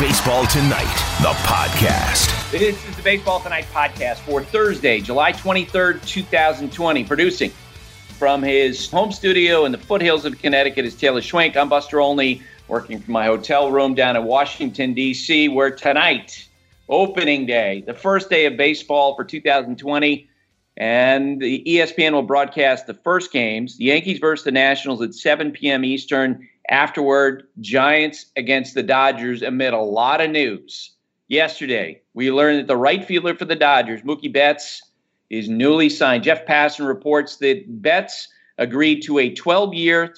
Baseball Tonight, the podcast. This is the Baseball Tonight podcast for Thursday, July 23rd, 2020. Producing from his home studio in the foothills of Connecticut is Taylor Schwenk. I'm Buster Olney, working from my hotel room down in Washington, D.C., where tonight, opening day, the first day of baseball for 2020, and the ESPN will broadcast the first games, the Yankees versus the Nationals at 7 p.m. Eastern. Afterward, Giants against the Dodgers amid a lot of news. Yesterday, we learned that the right fielder for the Dodgers, Mookie Betts, is newly signed. Jeff Passan reports that Betts agreed to a 12-year,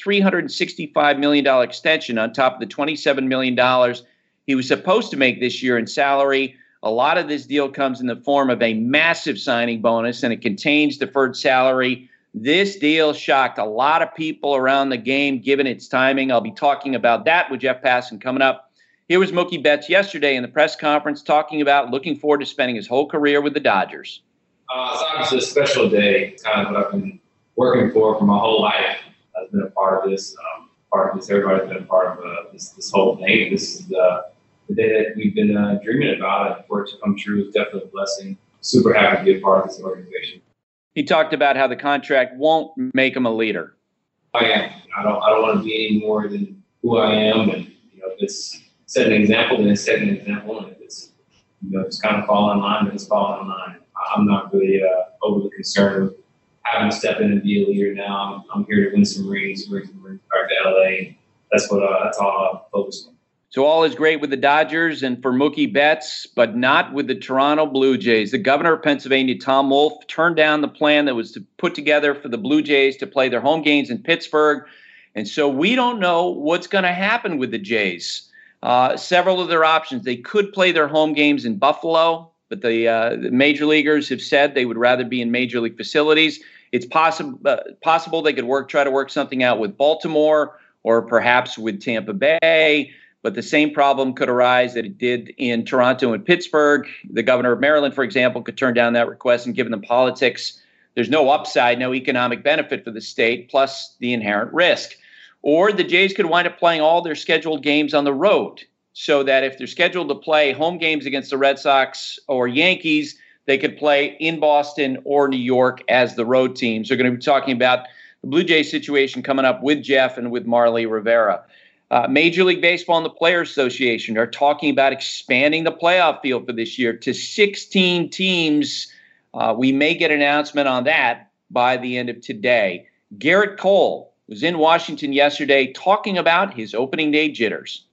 $365 million extension on top of the $27 million he was supposed to make this year in salary. A lot of this deal comes in the form of a massive signing bonus, and it contains deferred salary. This deal shocked a lot of people around the game, given its timing. I'll be talking about that with Jeff Passan coming up. Here was Mookie Betts yesterday in the press conference talking about looking forward to spending his whole career with the Dodgers. It's obviously a special day. It's kind of what I've been working for my whole life. I've been a part of this. Everybody's been a part of this whole thing. This is the day that we've been dreaming about, and for it to come true is definitely a blessing. Super happy to be a part of this organization. He talked about how the contract won't make him a leader. I am. I don't want to be any more than who I am, and if it's set an example, then it's setting an example, and if it's it's kind of fall in line, then it's fall in line. I'm not really overly concerned with having to step in and be a leader now. I'm here to win some rings, bring some rings back to LA. That's all I'm focused on. So all is great with the Dodgers and for Mookie Betts, but not with the Toronto Blue Jays. The governor of Pennsylvania, Tom Wolf, turned down the plan that was to put together for the Blue Jays to play their home games in Pittsburgh. And so we don't know what's going to happen with the Jays. Several of their options, they could play their home games in Buffalo, but the major leaguers have said they would rather be in major league facilities. It's possible they could try to work something out with Baltimore or perhaps with Tampa Bay. But the same problem could arise that it did in Toronto and Pittsburgh. The governor of Maryland, for example, could turn down that request, and given the politics, there's no upside, no economic benefit for the state, plus the inherent risk. Or the Jays could wind up playing all their scheduled games on the road, so that if they're scheduled to play home games against the Red Sox or Yankees, they could play in Boston or New York as the road teams. We're going to be talking about the Blue Jays situation coming up with Jeff and with Marly Rivera. Major League Baseball and the Players Association are talking about expanding the playoff field for this year to 16 teams. We may get an announcement on that by the end of today. Gerrit Cole was in Washington yesterday talking about his opening day jitters.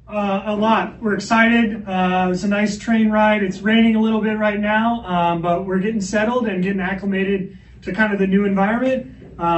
A lot. We're excited. It was a nice train ride. It's raining a little bit right now, but we're getting settled and getting acclimated to kind of the new environment.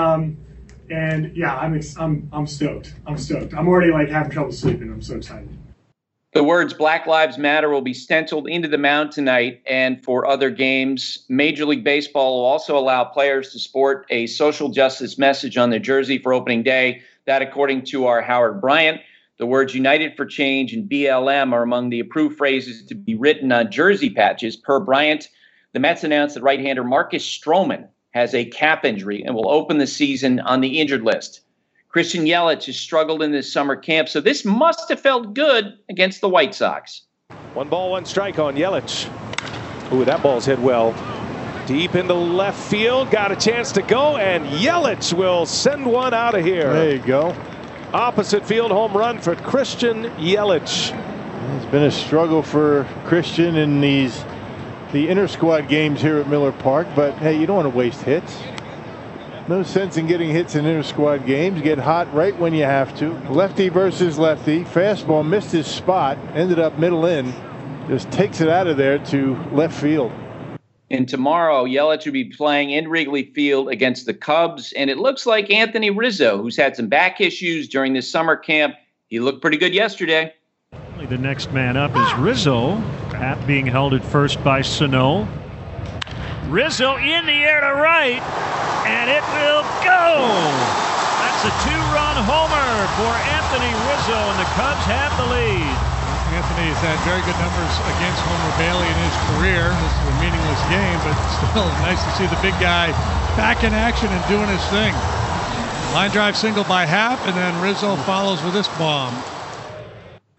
And yeah, I'm stoked. I'm already having trouble sleeping. I'm so excited. The words Black Lives Matter will be stenciled into the mound tonight and for other games. Major League Baseball will also allow players to sport a social justice message on their jersey for opening day. That, according to our Howard Bryant. The words United for Change and BLM are among the approved phrases to be written on jersey patches. Per Bryant, the Mets announced that right-hander Marcus Stroman has a calf injury and will open the season on the injured list. Christian Yelich has struggled in this summer camp, so this must have felt good against the White Sox. 1-1 strike on Yelich. Ooh, that ball's hit well. Deep into left field, got a chance to go, and Yelich will send one out of here. There you go. Opposite field home run for Christian Yelich. It's been a struggle for Christian in the inter-squad games here at Miller Park, but hey, you don't want to waste hits. No sense in getting hits in inter-squad games. Get hot right when you have to. Lefty versus lefty. Fastball missed his spot, ended up middle in. Just takes it out of there to left field. And tomorrow, Yelich will be playing in Wrigley Field against the Cubs. And it looks like Anthony Rizzo, who's had some back issues during this summer camp, he looked pretty good yesterday. The next man up is Rizzo. At being held at first by Sano. Rizzo in the air to right, and it will go. That's a two-run homer for Anthony Rizzo, and the Cubs have the lead. Anthony has had very good numbers against Homer Bailey in his career. This is a meaningless game, but still nice to see the big guy back in action and doing his thing. Line drive single by Happ, and then Rizzo follows with this bomb.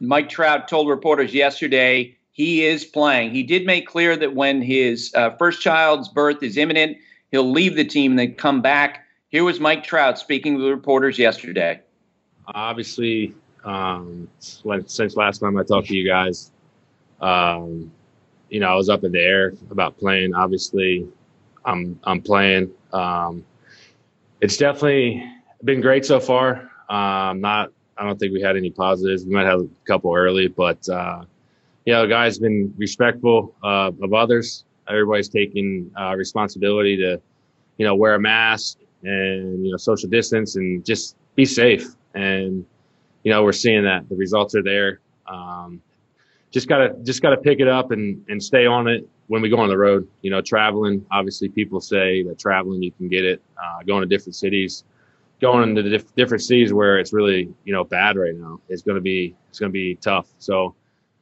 Mike Trout told reporters yesterday he is playing. He did make clear that when his first child's birth is imminent, he'll leave the team and then come back. Here was Mike Trout speaking with reporters yesterday. Obviously, since last time I talked to you guys, I was up in the air about playing. Obviously, I'm playing. It's definitely been great so far. I don't think we had any positives. We might have a couple early, but the guys been respectful of others. Everybody's taking responsibility to, wear a mask and social distance and just be safe. And we're seeing that the results are there. Just gotta pick it up and stay on it when we go on the road. Traveling. Obviously, people say that traveling you can get it. Going to different cities. Going into different cities where it's really, bad right now, it's going to be tough. So,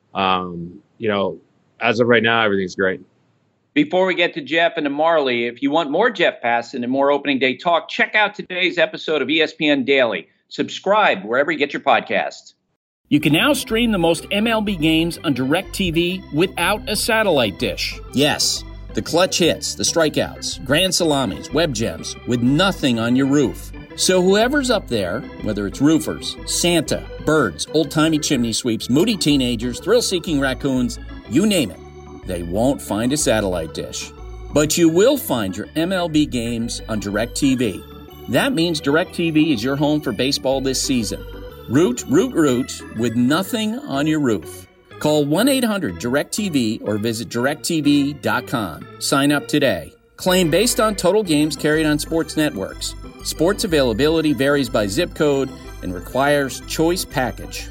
as of right now, everything's great. Before we get to Jeff and to Marley, if you want more Jeff Passan and more opening day talk, check out today's episode of ESPN Daily. Subscribe wherever you get your podcasts. You can now stream the most MLB games on DirecTV without a satellite dish. Yes, the clutch hits, the strikeouts, grand salamis, web gems, with nothing on your roof. So whoever's up there, whether it's roofers, Santa, birds, old-timey chimney sweeps, moody teenagers, thrill-seeking raccoons, you name it, they won't find a satellite dish. But you will find your MLB games on DirecTV. That means DirecTV is your home for baseball this season. Root with nothing on your roof. Call 1-800-DirecTV or visit directtv.com. Sign up today. Claim based on total games carried on sports networks. Sports availability varies by zip code and requires choice package.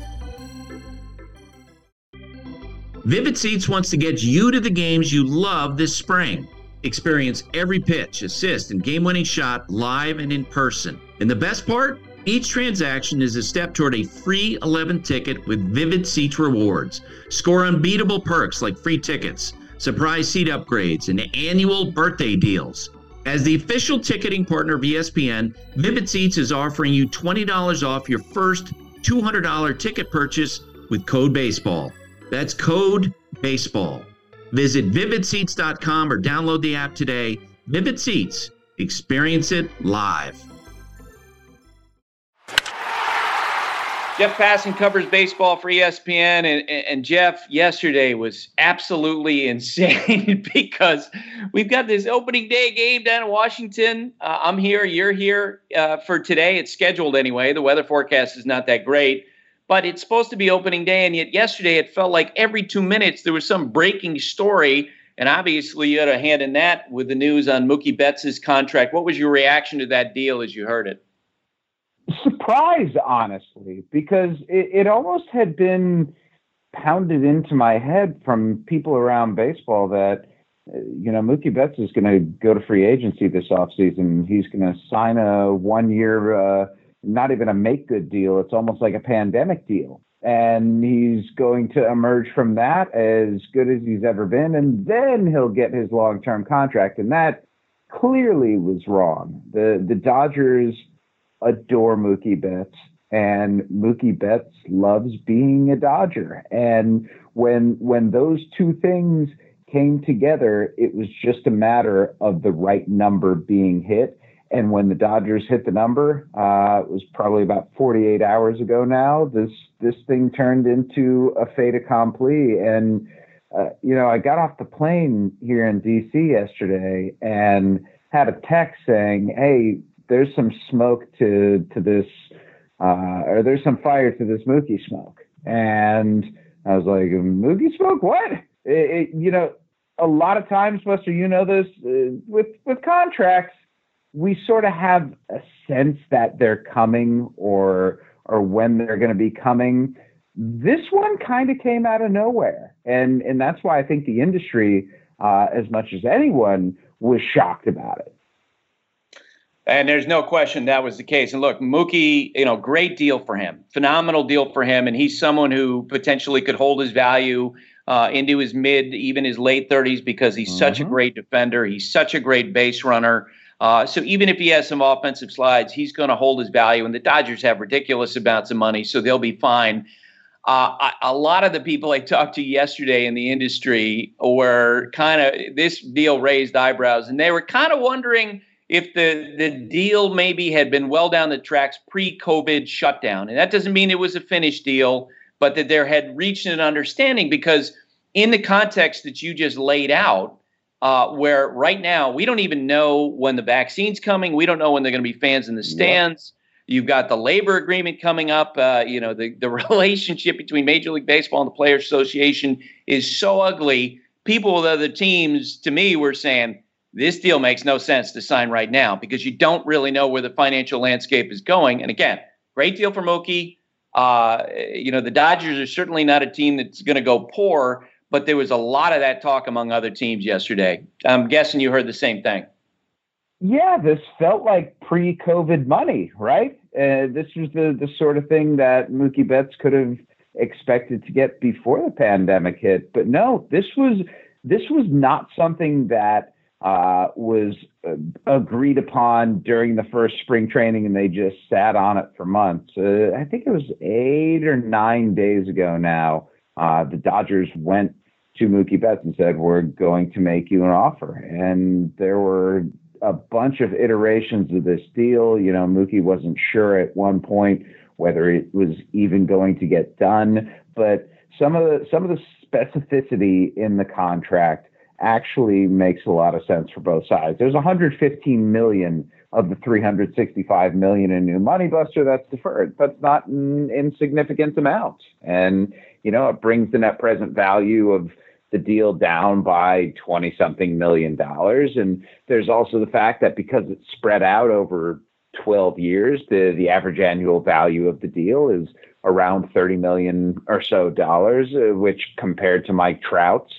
Vivid Seats wants to get you to the games you love this spring. Experience every pitch, assist, and game-winning shot live and in person. And the best part? Each transaction is a step toward a free 11th ticket with Vivid Seats rewards. Score unbeatable perks like free tickets, surprise seat upgrades, and annual birthday deals. As the official ticketing partner of ESPN, Vivid Seats is offering you $20 off your first $200 ticket purchase with code BASEBALL. That's code BASEBALL. Visit vividseats.com or download the app today. Vivid Seats. Experience it live. Jeff Passan covers baseball for ESPN, and Jeff, yesterday was absolutely insane because we've got this opening day game down in Washington. I'm here, you're here for today. It's scheduled anyway. The weather forecast is not that great, but it's supposed to be opening day, and yet yesterday it felt like every 2 minutes there was some breaking story, and obviously you had a hand in that with the news on Mookie Betts' contract. What was your reaction to that deal as you heard it? Surprised, honestly, because it almost had been pounded into my head from people around baseball that, Mookie Betts is going to go to free agency this offseason. He's going to sign a 1-year, not even a make-good deal. It's almost like a pandemic deal. And he's going to emerge from that as good as he's ever been, and then he'll get his long-term contract. And that clearly was wrong. The Dodgers adore Mookie Betts, and Mookie Betts loves being a Dodger. And when those two things came together, it was just a matter of the right number being hit. And when the Dodgers hit the number, it was probably about 48 hours ago now, this thing turned into a fait accompli. And, I got off the plane here in D.C. yesterday and had a text saying, hey, there's some smoke to this, or there's some fire to this Mookie smoke. And I was like, Mookie smoke? What? A lot of times, Buster, this, with contracts, we sort of have a sense that they're coming or when they're going to be coming. This one kind of came out of nowhere. And that's why I think the industry, as much as anyone, was shocked about it. And there's no question that was the case. And look, Mookie, great deal for him, phenomenal deal for him. And he's someone who potentially could hold his value into his mid, even his late 30s, because he's such a great defender. He's such a great base runner. So even if he has some offensive slides, he's going to hold his value. And the Dodgers have ridiculous amounts of money, so they'll be fine. A lot of the people I talked to yesterday in the industry were this deal raised eyebrows, and they were kind of wondering if the deal maybe had been well down the tracks pre-COVID shutdown. And that doesn't mean it was a finished deal, but that there had reached an understanding, because in the context that you just laid out, where right now we don't even know when the vaccine's coming. We don't know when they're going to be fans in the stands. Yep. You've got the labor agreement coming up. The relationship between Major League Baseball and the Players Association is so ugly. People with other teams, to me, were saying, this deal makes no sense to sign right now, because you don't really know where the financial landscape is going. And again, great deal for Mookie. The Dodgers are certainly not a team that's going to go poor, but there was a lot of that talk among other teams yesterday. I'm guessing you heard the same thing. Yeah, this felt like pre-COVID money, right? This was the sort of thing that Mookie Betts could have expected to get before the pandemic hit. But no, this was not something that was agreed upon during the first spring training, and they just sat on it for months. I think it was 8 or 9 days ago now. The Dodgers went to Mookie Betts and said, we're going to make you an offer. And there were a bunch of iterations of this deal. Mookie wasn't sure at one point whether it was even going to get done, but some of the specificity in the contract actually makes a lot of sense for both sides. There's $115 million of the $365 million in new money, Buster, that's deferred. That's not an insignificant amount. And, it brings the net present value of the deal down by 20-something million dollars. And there's also the fact that because it's spread out over 12 years, the average annual value of the deal is around $30 million or so dollars, which compared to Mike Trout's,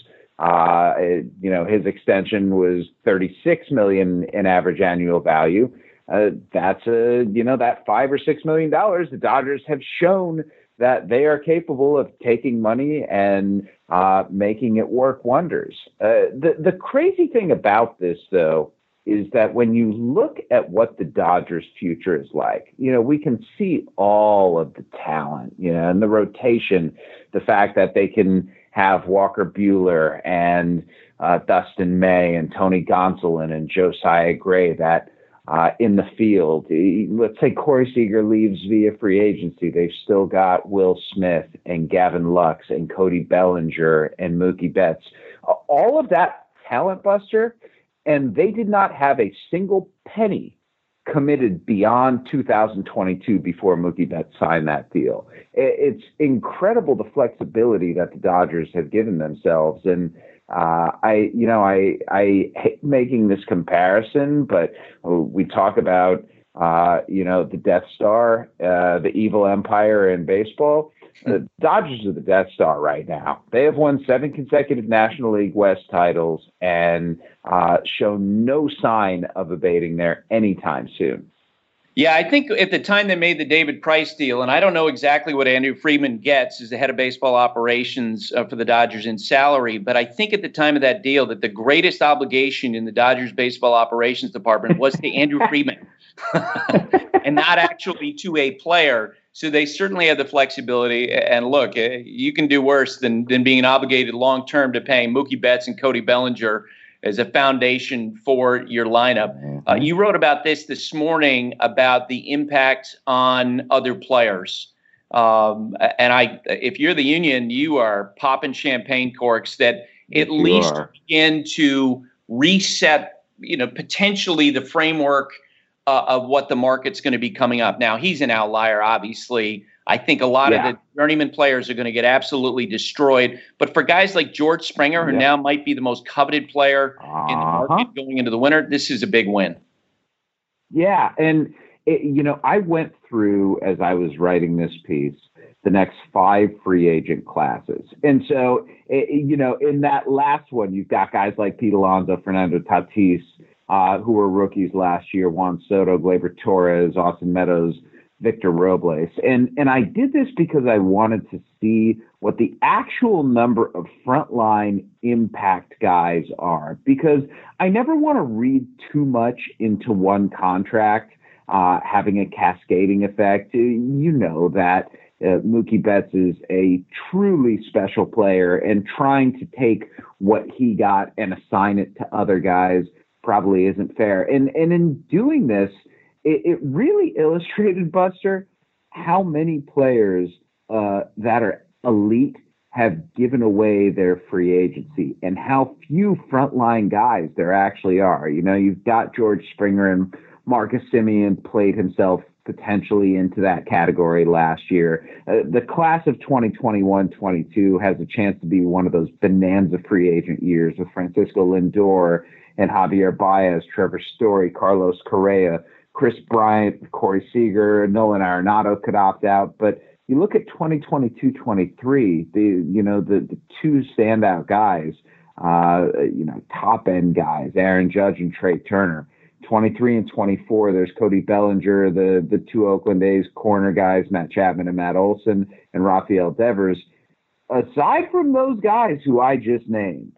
his extension was $36 million in average annual value. That's that $5 or $6 million. The Dodgers have shown that they are capable of taking money and making it work wonders. The crazy thing about this, though, is that when you look at what the Dodgers' future is like, we can see all of the talent, and the rotation, the fact that they can have Walker Buehler and Dustin May and Tony Gonsolin and Josiah Gray that in the field. Let's say Corey Seager leaves via free agency. They've still got Will Smith and Gavin Lux and Cody Bellinger and Mookie Betts. All of that talent, Buster, and they did not have a single penny committed beyond 2022 before Mookie Betts signed that deal. It's incredible the flexibility that the Dodgers have given themselves. And I hate making this comparison, but we talk about, the Death Star, the evil empire in baseball. The Dodgers are the Death Star right now. They have won 7 consecutive National League West titles and show no sign of abating there anytime soon. Yeah, I think at the time they made the David Price deal, and I don't know exactly what Andrew Friedman gets as the head of baseball operations for the Dodgers in salary, but I think at the time of that deal that the greatest obligation in the Dodgers baseball operations department was to Andrew Friedman and not actually to a player. So they certainly had the flexibility. And look, you can do worse than being obligated long-term to paying Mookie Betts and Cody Bellinger as a foundation for your lineup. You wrote about this morning about the impact on other players. If you're the union, you are popping champagne corks that at least begin to reset, potentially the framework of what the market's going to be coming up. Now, he's an outlier, obviously. I think a lot of the journeyman players are going to get absolutely destroyed. But for guys like George Springer, who now might be the most coveted player in the market going into the winter, this is a big win. Yeah, and, I went through, as I was writing this piece, the next 5 free agent classes. And so, in that last one, you've got guys like Pete Alonso, Fernando Tatis, who were rookies last year, Juan Soto, Gleyber Torres, Austin Meadows, Victor Robles. And I did this because I wanted to see what the actual number of frontline impact guys are, because I never want to read too much into one contract having a cascading effect. You know that Mookie Betts is a truly special player, and trying to take what he got and assign it to other guys probably isn't fair. And in doing this, it really illustrated, Buster, how many players that are elite have given away their free agency and how few frontline guys there actually are. You know, you've got George Springer, and Marcus Semien played himself potentially into that category last year. The class of 2021-22 has a chance to be one of those bonanza free agent years with Francisco Lindor and Javier Baez, Trevor Story, Carlos Correa, Chris Bryant, Corey Seager, Nolan Arenado could opt out. But you look at 2022-23, the two standout guys, top end guys, Aaron Judge and Trey Turner. 23 and 24, there's Cody Bellinger, the two Oakland A's corner guys, Matt Chapman and Matt Olson, and Rafael Devers. Aside from those guys who I just named,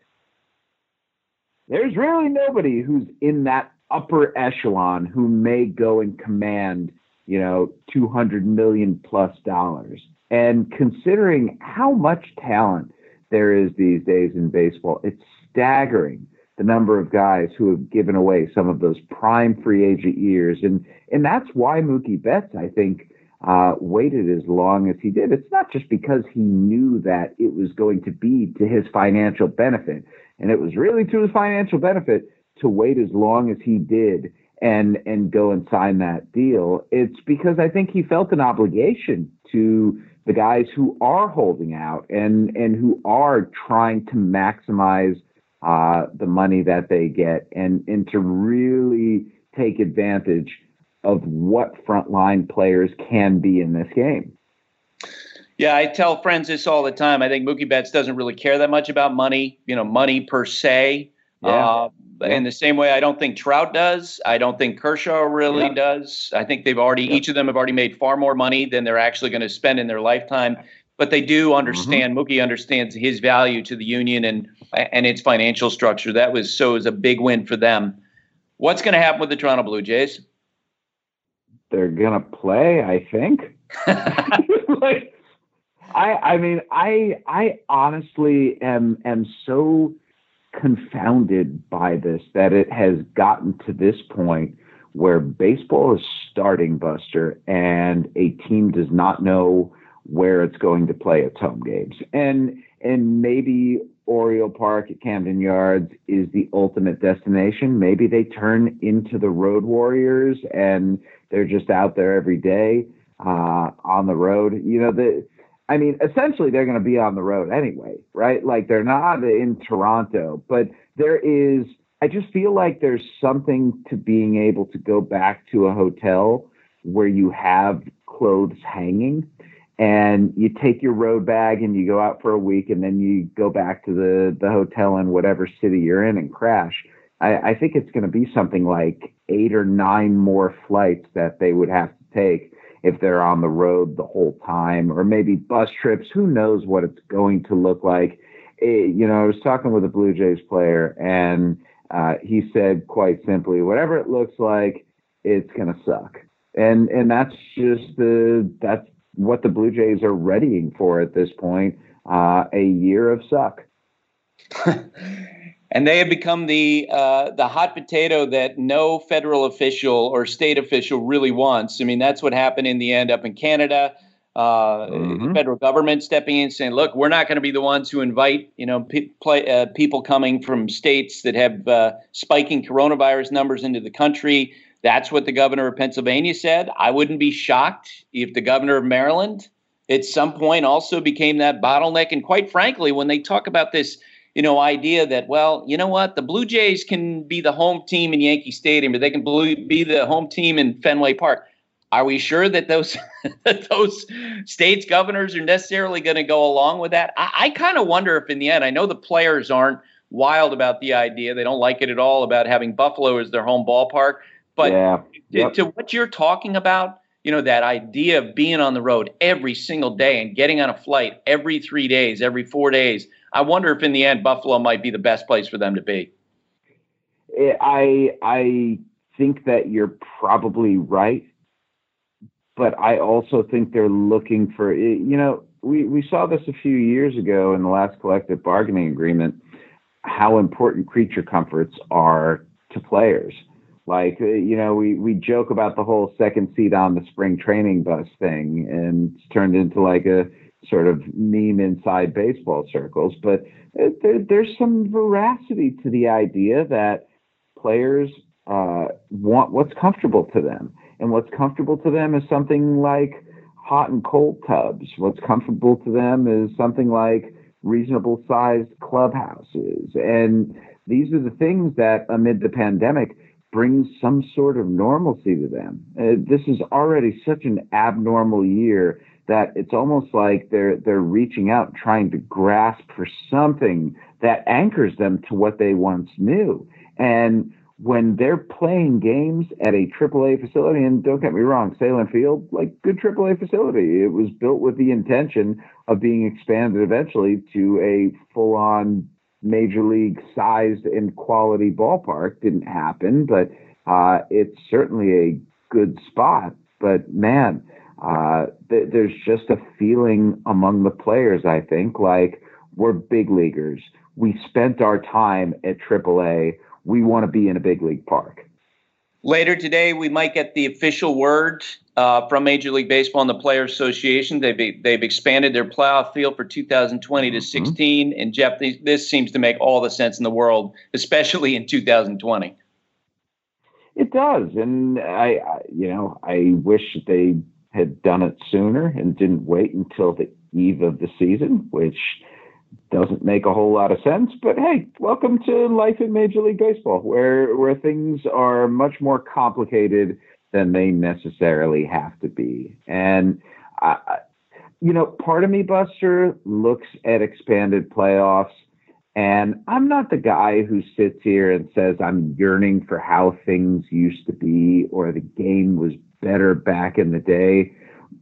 there's really nobody who's in that upper echelon who may go and command, $200 million plus. And considering how much talent there is these days in baseball, it's staggering the number of guys who have given away some of those prime free agent years. And that's why Mookie Betts, I think, waited as long as he did. It's not just because he knew that it was going to be to his financial benefit. And it was really to his financial benefit to wait as long as he did and go and sign that deal. It's because I think he felt an obligation to the guys who are holding out and who are trying to maximize the money that they get and to really take advantage of what frontline players can be in this game. Yeah, I tell friends this all the time. I think Mookie Betts doesn't really care that much about money, money per se. Yeah. In the same way, I don't think Trout does. I don't think Kershaw really does. I think each of them have already made far more money than they're actually going to spend in their lifetime. But they do understand, Mookie understands his value to the union and its financial structure. That was a big win for them. What's going to happen with the Toronto Blue Jays? They're going to play, I think. I honestly am so confounded by this that it has gotten to this point where baseball is starting, Buster, and a team does not know where it's going to play its home games. And maybe Oriole Park at Camden Yards is the ultimate destination. Maybe they turn into the Road Warriors and they're just out there every day on the road. Essentially they're going to be on the road anyway, right? Like they're not in Toronto, but I just feel like there's something to being able to go back to a hotel where you have clothes hanging and you take your road bag and you go out for a week and then you go back to the hotel in whatever city you're in and crash. I think it's going to be something like 8 or 9 more flights that they would have to take if they're on the road the whole time, or maybe bus trips. Who knows what it's going to look like? I was talking with a Blue Jays player, and he said quite simply, whatever it looks like, it's going to suck. And that's that's what the Blue Jays are readying for at this point, a year of suck. And they have become the hot potato that no federal official or state official really wants. I mean, that's what happened in the end up in Canada. The federal government stepping in saying, look, we're not going to be the ones who invite, people coming from states that have spiking coronavirus numbers into the country. That's what the governor of Pennsylvania said. I wouldn't be shocked if the governor of Maryland at some point also became that bottleneck. And quite frankly, when they talk about this, idea that, well, you know what, the Blue Jays can be the home team in Yankee Stadium, or they can be the home team in Fenway Park. Are we sure that those states' governors are necessarily going to go along with that? I kind of wonder if in the end, I know the players aren't wild about the idea. They don't like it at all about having Buffalo as their home ballpark. But to what you're talking about, that idea of being on the road every single day and getting on a flight every 3 days, every 4 days, I wonder if in the end Buffalo might be the best place for them to be. I think that you're probably right. but I also think they're looking for, we saw this a few years ago in the last collective bargaining agreement, how important creature comforts are to players. Like, we joke about the whole second seat on the spring training bus thing, and it's turned into like a sort of meme inside baseball circles. But there's some veracity to the idea that players want what's comfortable to them. And what's comfortable to them is something like hot and cold tubs. What's comfortable to them is something like reasonable sized clubhouses. And these are the things that amid the pandemic brings some sort of normalcy to them. This is already such an abnormal year that it's almost like they're reaching out, trying to grasp for something that anchors them to what they once knew. And when they're playing games at a AAA facility, and don't get me wrong, Salem Field, like good AAA facility, it was built with the intention of being expanded eventually to a full-on major league sized and quality ballpark. Didn't happen, but it's certainly a good spot. But man, there's just a feeling among the players, I think, like we're big leaguers. We spent our time at AAA. We want to be in a big league park. Later today, we might get the official word from Major League Baseball and the Players Association. They've expanded their playoff field for 2020 to 16. And Jeff, this seems to make all the sense in the world, especially in 2020. It does, and I wish they had done it sooner and didn't wait until the eve of the season, which doesn't make a whole lot of sense. But hey, welcome to life in Major League Baseball, where things are much more complicated than they necessarily have to be. And part of me, Buster, looks at expanded playoffs, and I'm not the guy who sits here and says I'm yearning for how things used to be or the game was better back in the day.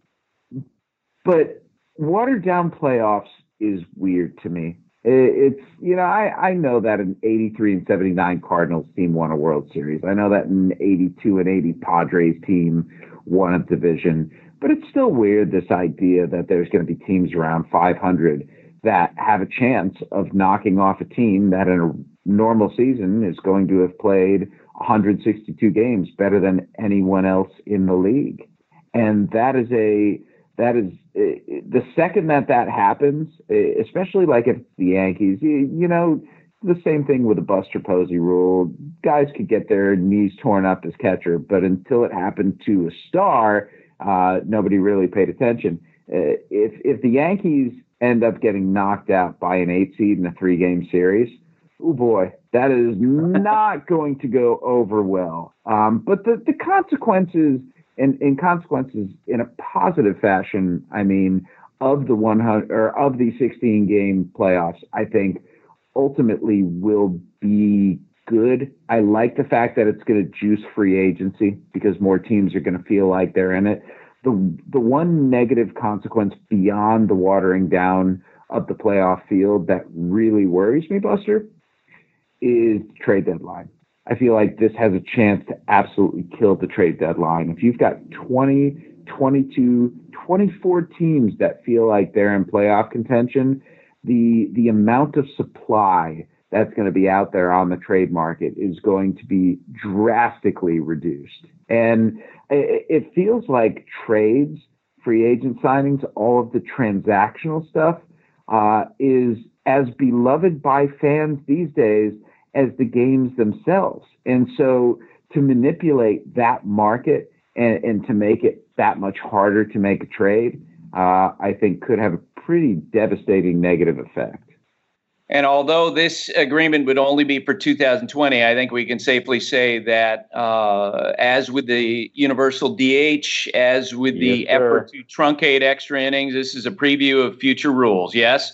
But watered down playoffs is weird to me. It's, I know that an 83 and 79 Cardinals team won a World Series. I know that an 82 and 80 Padres team won a division, but it's still weird, this idea that there's going to be teams around 500 that have a chance of knocking off a team that in a normal season is going to have played 162 games better than anyone else in the league. And that is the second that happens, especially like if the Yankees, the same thing with the Buster Posey rule. Guys could get their knees torn up as catcher, but until it happened to a star, nobody really paid attention. If the Yankees end up getting knocked out by an 8 seed in a 3-game series, oh boy, that is not going to go over well. But the consequences, and consequences in a positive fashion, I mean, of the 100 or of the 16-game playoffs, I think ultimately will be good. I like the fact that it's going to juice free agency because more teams are going to feel like they're in it. The one negative consequence beyond the watering down of the playoff field that really worries me, Buster, is the trade deadline. I feel like this has a chance to absolutely kill the trade deadline. If you've got 20, 22, 24 teams that feel like they're in playoff contention, the amount of supply that's going to be out there on the trade market is going to be drastically reduced. And it feels like trades, free agent signings, all of the transactional stuff is as beloved by fans these days as the games themselves. And so to manipulate that market and to make it that much harder to make a trade, I think could have a pretty devastating negative effect. And although this agreement would only be for 2020, I think we can safely say that as with the universal DH, as with the effort to truncate extra innings, this is a preview of future rules, yes?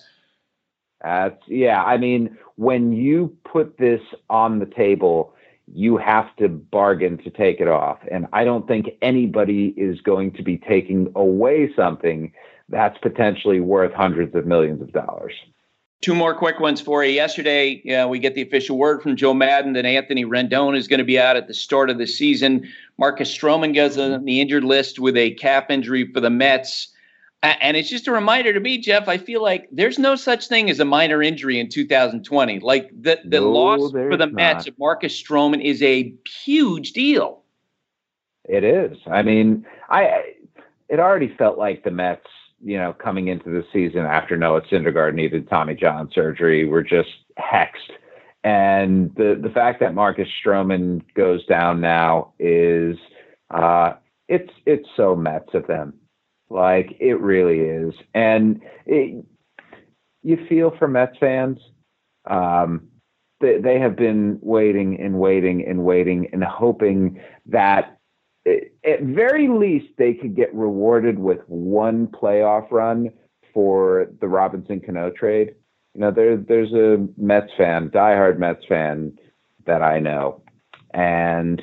Yeah, I mean, when you put this on the table, you have to bargain to take it off. And I don't think anybody is going to be taking away something that's potentially worth hundreds of millions of dollars. Two more quick ones for you. Yesterday, we get the official word from Joe Madden that Anthony Rendon is going to be out at the start of the season. Marcus Stroman goes on the injured list with a calf injury for the Mets. And it's just a reminder to me, Jeff, I feel like there's no such thing as a minor injury in 2020. Like the loss for the Mets of Marcus Stroman is a huge deal. It is. I mean, it already felt like the Mets, coming into the season after Noah Syndergaard needed Tommy John surgery, were just hexed. And the fact that Marcus Stroman goes down now is it's so Mets of them. Like, it really is. And you feel for Mets fans. They have been waiting and hoping that at very least they could get rewarded with one playoff run for the Robinson Cano trade. There's a Mets fan, diehard Mets fan that I know. And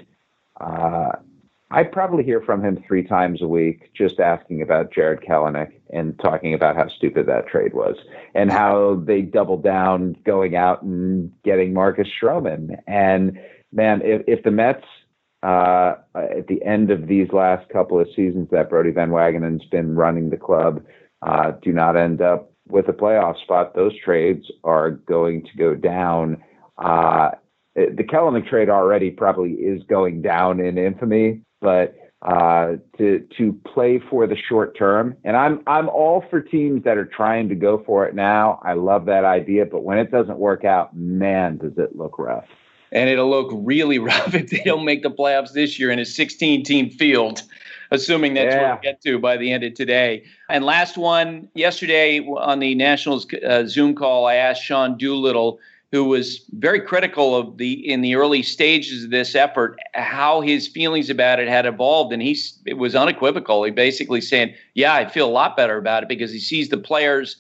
I probably hear from him 3 times a week, just asking about Jared Kelenic and talking about how stupid that trade was and how they doubled down going out and getting Marcus Stroman. And man, if the Mets, at the end of these last couple of seasons that Brodie Van Wagenen's been running the club, do not end up with a playoff spot, those trades are going to go down. The Kelenic trade already probably is going down in infamy, but to play for the short term, and I'm all for teams that are trying to go for it now. I love that idea, but when it doesn't work out, man, does it look rough. And it'll look really rough if they don't make the playoffs this year in a 16-team field, assuming that's what we'll get to by the end of today. And last one, yesterday on the Nationals Zoom call, I asked Sean Doolittle, who was very critical of in the early stages of this effort, how his feelings about it had evolved. And it was unequivocal. He basically saying, yeah, I feel a lot better about it because he sees the players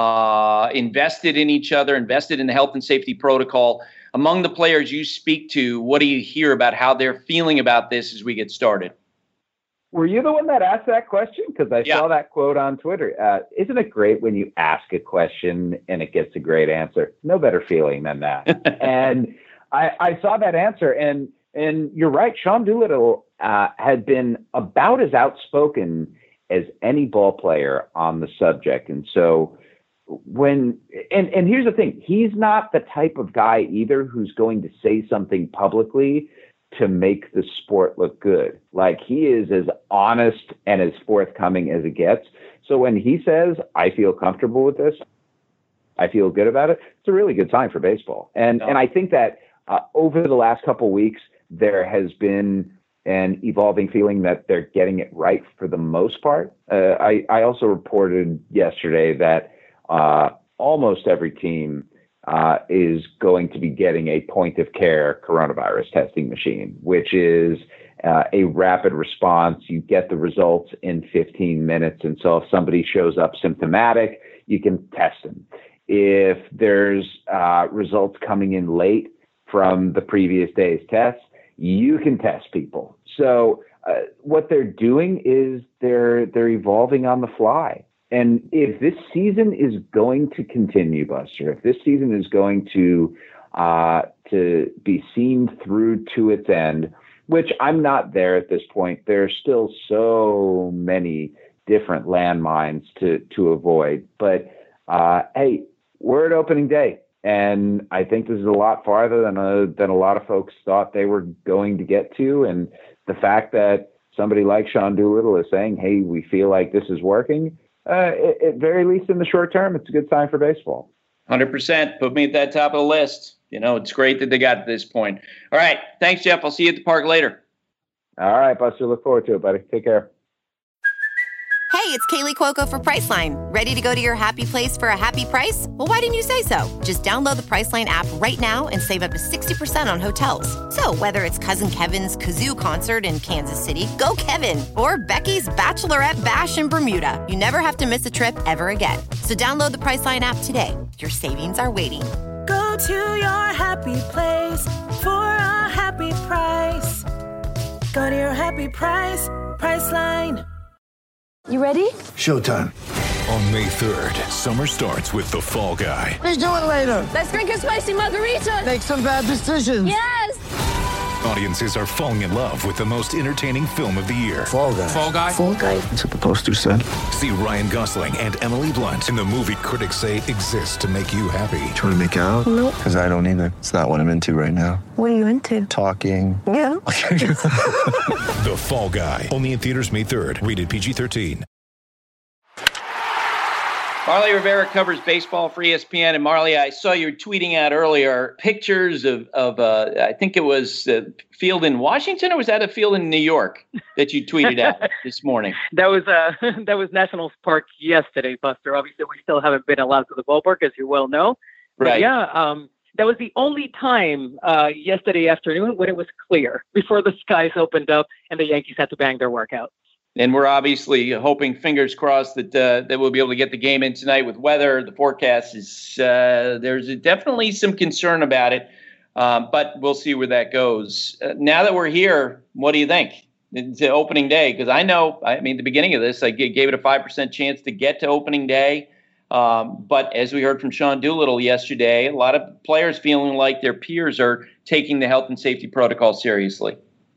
invested in each other, invested in the health and safety protocol. Among the players you speak to, what do you hear about how they're feeling about this as we get started? Were you the one that asked that question? Because I saw that quote on Twitter. Isn't it great when you ask a question and it gets a great answer? No better feeling than that. And I saw that answer, and you're right. Sean Doolittle had been about as outspoken as any ball player on the subject. And so and here's the thing, he's not the type of guy either who's going to say something publicly to make the sport look good. Like, he is as honest and as forthcoming as it gets. So when he says, I feel comfortable with this, I feel good about it, it's a really good sign for baseball. And I think that over the last couple of weeks, there has been an evolving feeling that they're getting it right for the most part. I also reported yesterday that almost every team is going to be getting a point-of-care coronavirus testing machine, which is a rapid response. You get the results in 15 minutes. And so if somebody shows up symptomatic, you can test them. If there's results coming in late from the previous day's tests, you can test people. So what they're doing is they're evolving on the fly. And if this season is going to continue, Buster, if this season is going to be seen through to its end, which I'm not there at this point, there's still so many different landmines to avoid. But hey, we're at opening day, and I think this is a lot farther than a lot of folks thought they were going to get to. And the fact that somebody like Sean Doolittle is saying, "Hey, we feel like this is working," at very least in the short term, it's a good sign for baseball. 100%. Put me at that top of the list. It's great that they got to this point. All right. Thanks, Jeff. I'll see you at the park later. All right, Buster. Look forward to it, buddy. Take care. Hey, it's Kaylee Cuoco for Priceline. Ready to go to your happy place for a happy price? Well, why didn't you say so? Just download the Priceline app right now and save up to 60% on hotels. So whether it's Cousin Kevin's Kazoo Concert in Kansas City, go Kevin, or Becky's Bachelorette Bash in Bermuda, you never have to miss a trip ever again. So download the Priceline app today. Your savings are waiting. Go to your happy place for a happy price. Go to your happy price, Priceline. You ready? Showtime. On May 3rd, summer starts with The Fall Guy. What are you doing later? Let's drink a spicy margarita. Make some bad decisions. Yes. Audiences are falling in love with the most entertaining film of the year. Fall Guy. Fall Guy? Fall Guy. That's what the poster said. See Ryan Gosling and Emily Blunt in the movie critics say exists to make you happy. Trying to make it out? Nope. Because I don't either. It's not what I'm into right now. What are you into? Talking. Yeah. The Fall Guy. Only in theaters May 3rd. Rated PG-13. Marly Rivera covers baseball for ESPN. And Marly, I saw you tweeting out earlier pictures of I think it was a field in Washington, or was that a field in New York that you tweeted out this morning? That was Nationals Park yesterday, Buster. Obviously, we still haven't been allowed to the ballpark, as you well know. Right. But yeah, that was the only time yesterday afternoon when it was clear before the skies opened up and the Yankees had to bang their workout. And we're obviously hoping, fingers crossed, that we'll be able to get the game in tonight with weather. The forecast is there's definitely some concern about it, but we'll see where that goes. Now that we're here, what do you think? It's opening day, because the beginning of this, I gave it a 5% chance to get to opening day. But as we heard from Sean Doolittle yesterday, a lot of players feeling like their peers are taking the health and safety protocol seriously.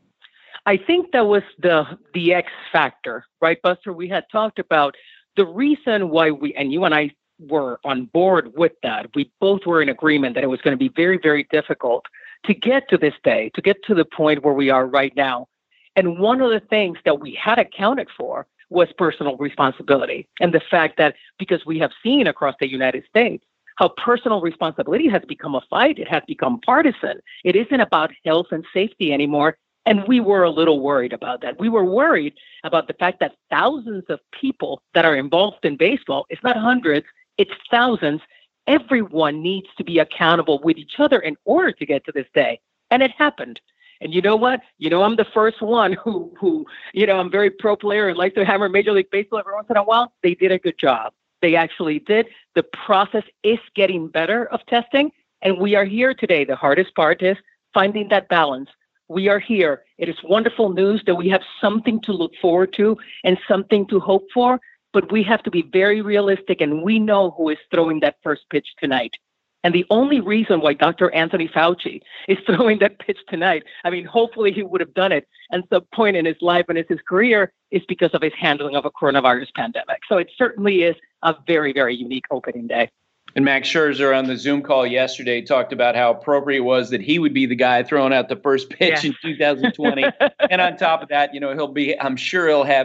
I think that was the X factor, right, Buster? We had talked about the reason why and you and I were on board with that. We both were in agreement that it was going to be very, very difficult to get to this day, to get to the point where we are right now. And one of the things that we had accounted for was personal responsibility, and the fact that because we have seen across the United States how personal responsibility has become a fight, it has become partisan. It isn't about health and safety anymore. And we were a little worried about that. We were worried about the fact that thousands of people that are involved in baseball, it's not hundreds, it's thousands. Everyone needs to be accountable with each other in order to get to this day. And it happened. And you know what? I'm the first one who I'm very pro player and like to hammer Major League Baseball every once in a while. They did a good job. They actually did. The process is getting better of testing. And we are here today. The hardest part is finding that balance. We are here. It is wonderful news that we have something to look forward to and something to hope for, but we have to be very realistic, and we know who is throwing that first pitch tonight. And the only reason why Dr. Anthony Fauci is throwing that pitch tonight, hopefully he would have done it at some point in his life and in his career, is because of his handling of a coronavirus pandemic. So it certainly is a very, very unique opening day. And Max Scherzer on the Zoom call yesterday talked about how appropriate it was that he would be the guy throwing out the first pitch in 2020. And on top of that, I'm sure he'll have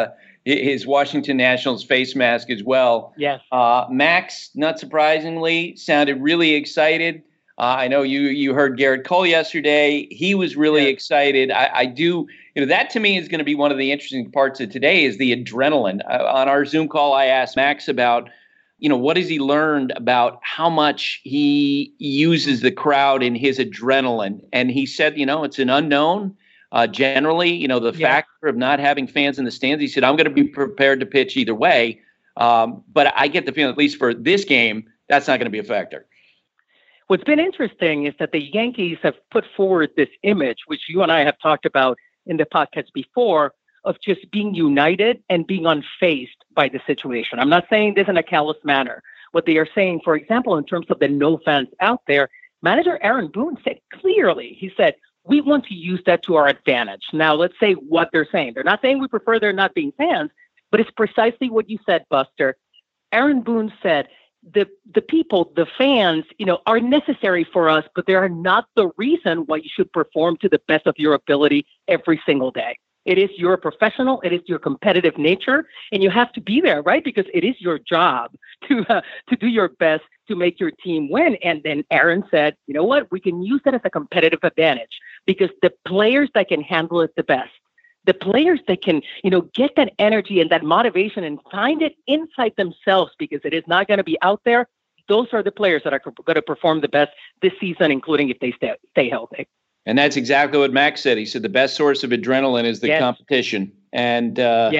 his Washington Nationals face mask as well. Yes. Max, not surprisingly, sounded really excited. I know you heard Garrett Cole yesterday. He was really excited. I do. That to me is going to be one of the interesting parts of today is the adrenaline. On our Zoom call, I asked Max about what has he learned about how much he uses the crowd in his adrenaline? And he said, it's an unknown. Generally, the factor of not having fans in the stands, he said, I'm going to be prepared to pitch either way. But I get the feeling, at least for this game, that's not going to be a factor. What's been interesting is that the Yankees have put forward this image, which you and I have talked about in the podcast before, of just being united and being unfazed by the situation. I'm not saying this in a callous manner. What they are saying, for example, in terms of the no fans out there, manager Aaron Boone said clearly, he said, we want to use that to our advantage. Now, let's say what they're saying. They're not saying we prefer there not being fans, but it's precisely what you said, Buster. Aaron Boone said, the people, the fans, are necessary for us, but they are not the reason why you should perform to the best of your ability every single day. It is your professional, it is your competitive nature, and you have to be there, right? Because it is your job to do your best to make your team win. And then Aaron said, you know what? We can use that as a competitive advantage because the players that can handle it the best, the players that can, get that energy and that motivation and find it inside themselves because it is not going to be out there, those are the players that are going to perform the best this season, including if they stay healthy. And that's exactly what Max said. He said the best source of adrenaline is the competition. And,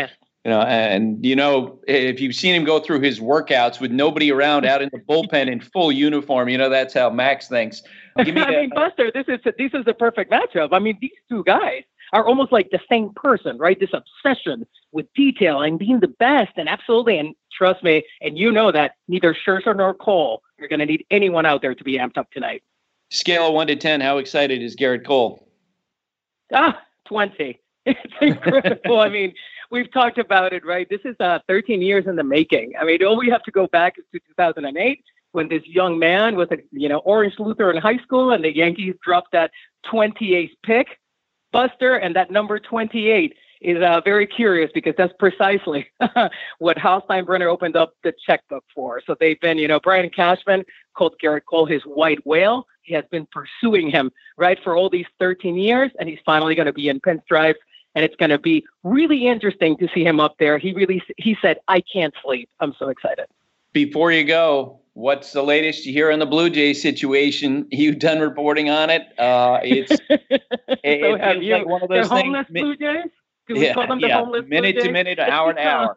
if you've seen him go through his workouts with nobody around out in the bullpen in full uniform, that's how Max thinks. Buster, this is the perfect matchup. These two guys are almost like the same person, right? This obsession with detail and being the best and absolutely and trust me, and you know that neither Scherzer nor Cole are going to need anyone out there to be amped up tonight. Scale of 1 to 10, how excited is Garrett Cole? 20. It's incredible. I mean, we've talked about it, right? This is 13 years in the making. I mean, all we have to go back is to 2008 when this young man was Orange Lutheran High School and the Yankees dropped that 28th pick, Buster, and that number 28 is very curious because that's precisely what Hal Steinbrenner opened up the checkbook for. So they've been, Brian Cashman called Garrett Cole his white whale. He has been pursuing him, right, for all these 13 years, and he's finally going to be in pinstripes, and it's going to be really interesting to see him up there. He said, I can't sleep. I'm so excited. Before you go, what's the latest you hear on the Blue Jays situation? You've done reporting on it. It feels like one of those the things. Homeless Blue Jays? Do we call them the homeless minute Blue Jays? to minute, hour to hour.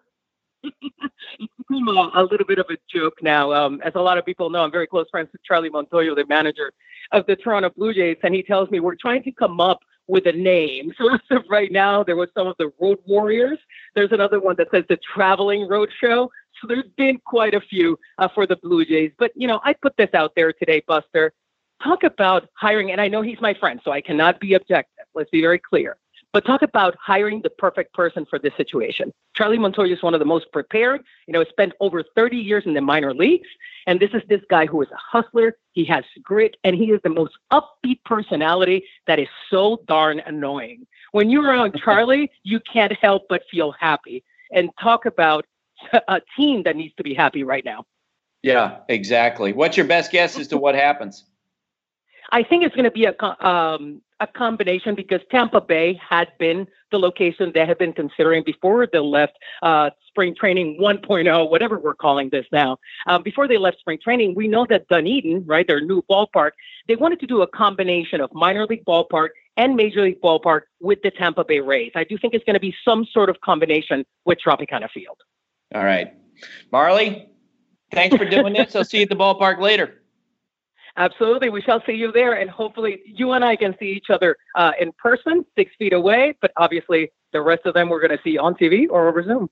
It's become a little bit of a joke now. As a lot of people know, I'm very close friends with Charlie Montoyo, the manager of the Toronto Blue Jays, and he tells me we're trying to come up with a name. So as of right now, there was some of the Road Warriors. There's another one that says the Traveling Road Show. So there's been quite a few for the Blue Jays. But, I put this out there today, Buster. Talk about hiring, and I know he's my friend, so I cannot be objective. Let's be very clear. But talk about hiring the perfect person for this situation. Charlie Montoyo is one of the most prepared, spent over 30 years in the minor leagues. And this is this guy who is a hustler. He has grit, and he is the most upbeat personality that is so darn annoying. When you're around Charlie, you can't help but feel happy. And talk about a team that needs to be happy right now. Yeah, exactly. What's your best guess as to what happens? I think it's going to be a combination because Tampa Bay had been the location they had been considering before they left spring training 1.0, whatever we're calling this now. Before they left spring training, we know that Dunedin, right, their new ballpark, they wanted to do a combination of minor league ballpark and major league ballpark with the Tampa Bay Rays. I do think it's going to be some sort of combination with Tropicana Field. All right. Marley, thanks for doing this. I'll see you at the ballpark later. Absolutely. We shall see you there. And hopefully you and I can see each other in person, 6 feet away. But obviously the rest of them we're going to see on TV or over Zoom.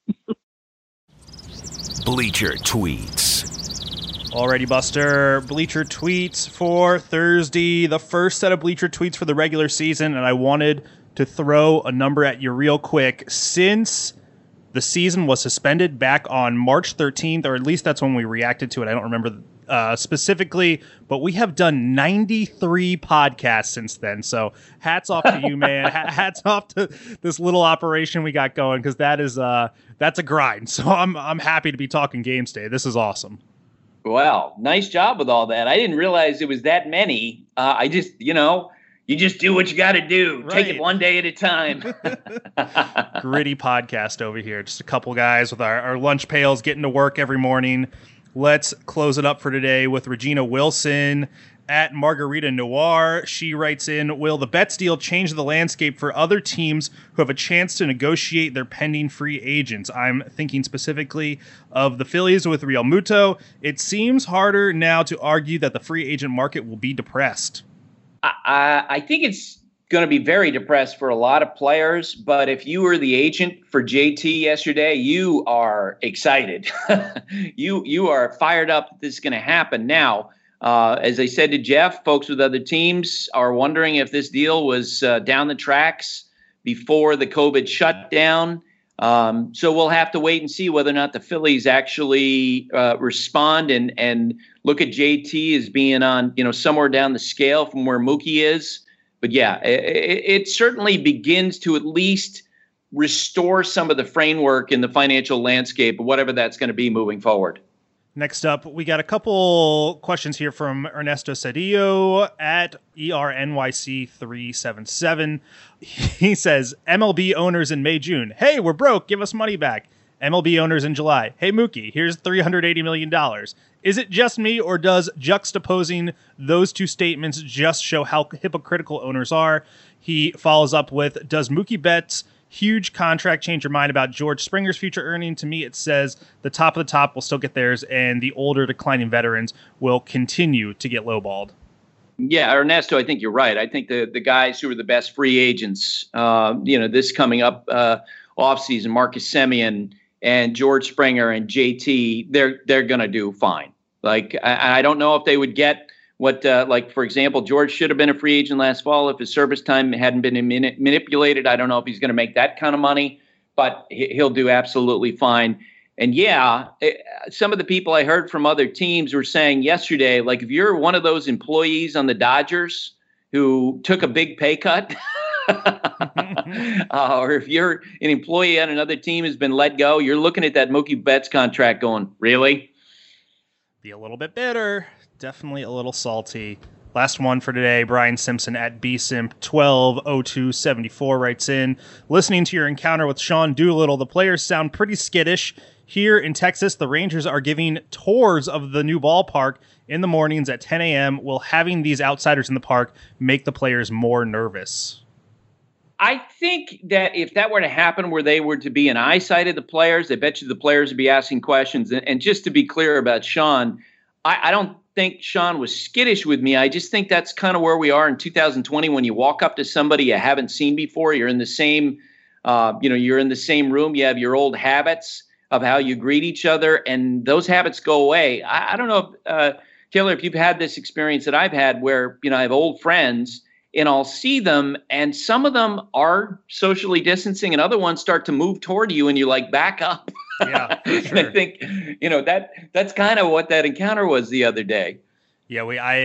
Bleacher Tweets. Alrighty, Buster. Bleacher Tweets for Thursday. The first set of Bleacher Tweets for the regular season. And I wanted to throw a number at you real quick. Since the season was suspended back on March 13th, or at least that's when we reacted to it. I don't remember specifically, but we have done 93 podcasts since then. So hats off to you, man. Hats off to this little operation we got going, because that's a grind. So I'm happy to be talking games day. This is awesome. Well, nice job with all that. I didn't realize it was that many. I just, you just do what you got to do. Right. Take it one day at a time. Gritty podcast over here. Just a couple guys with our lunch pails getting to work every morning. Let's close it up for today with Regina Wilson at Margarita Noir. She writes in, will the Betts deal change the landscape for other teams who have a chance to negotiate their pending free agents? I'm thinking specifically of the Phillies with Real Muto. It seems harder now to argue that the free agent market will be depressed. I think it's going to be very depressed for a lot of players, but if you were the agent for JT yesterday, you are excited. You are fired up that this is going to happen. Now, as I said to Jeff, folks with other teams are wondering if this deal was down the tracks before the COVID shutdown. So we'll have to wait and see whether or not the Phillies actually respond and look at JT as being on, somewhere down the scale from where Mookie is. But yeah, it certainly begins to at least restore some of the framework in the financial landscape, whatever that's going to be moving forward. Next up, we got a couple questions here from Ernesto Cedillo at ERNYC377. He says, MLB owners in May, June. Hey, we're broke. Give us money back. MLB owners in July. Hey, Mookie, here's $380 million. Is it just me, or does juxtaposing those two statements just show how hypocritical owners are? He follows up with, does Mookie Betts' huge contract change your mind about George Springer's future earning? To me, it says the top of the top will still get theirs, and the older declining veterans will continue to get lowballed. Yeah, Ernesto, I think you're right. I think the guys who are the best free agents, this coming up offseason, Marcus Semien, and George Springer and JT, they're going to do fine. Like, I don't know if they would get what, like, for example, George should have been a free agent last fall if his service time hadn't been manipulated. I don't know if he's going to make that kind of money, but he'll do absolutely fine. And yeah, some of the people I heard from other teams were saying yesterday, like, if you're one of those employees on the Dodgers who took a big pay cut, or if you're an employee on another team who's been let go, you're looking at that Mookie Betts contract going, really? Be a little bit bitter. Definitely a little salty. Last one for today, Brian Simpson at bsimp120274 writes in, listening to your encounter with Sean Doolittle, the players sound pretty skittish. Here in Texas, the Rangers are giving tours of the new ballpark in the mornings at 10 a.m. Will having these outsiders in the park make the players more nervous? I think that if that were to happen where they were to be an eyesight of the players, I bet you the players would be asking questions. And just to be clear about Sean, I don't think Sean was skittish with me. I just think that's kind of where we are in 2020 when you walk up to somebody you haven't seen before. You're in the same, you're in the same room. You have your old habits of how you greet each other, and those habits go away. I don't know, Taylor, if you've had this experience that I've had where, I have old friends and I'll see them and some of them are socially distancing and other ones start to move toward you and you like back up. Yeah, sure. And I think, that's kind of what that encounter was the other day. Yeah,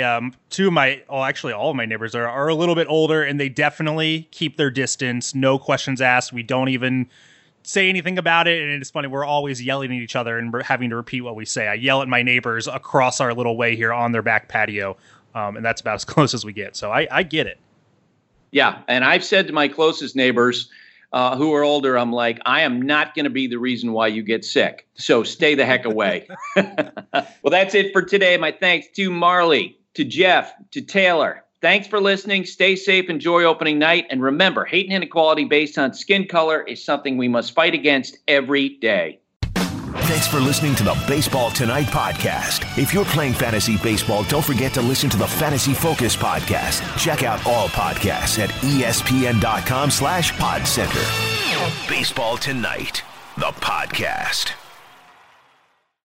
all of my neighbors are a little bit older and they definitely keep their distance. No questions asked. We don't even say anything about it. And it's funny, we're always yelling at each other and we're having to repeat what we say. I yell at my neighbors across our little way here on their back patio. And that's about as close as we get. So I get it. Yeah. And I've said to my closest neighbors who are older, I'm like, I am not going to be the reason why you get sick. So stay the heck away. Well, that's it for today. My thanks to Marley, to Jeff, to Taylor. Thanks for listening. Stay safe. Enjoy opening night. And remember, hate and inequality based on skin color is something we must fight against every day. Thanks for listening to the Baseball Tonight podcast. If you're playing fantasy baseball, don't forget to listen to the Fantasy Focus podcast. Check out all podcasts at ESPN.com/PodCenter. Baseball Tonight, the podcast.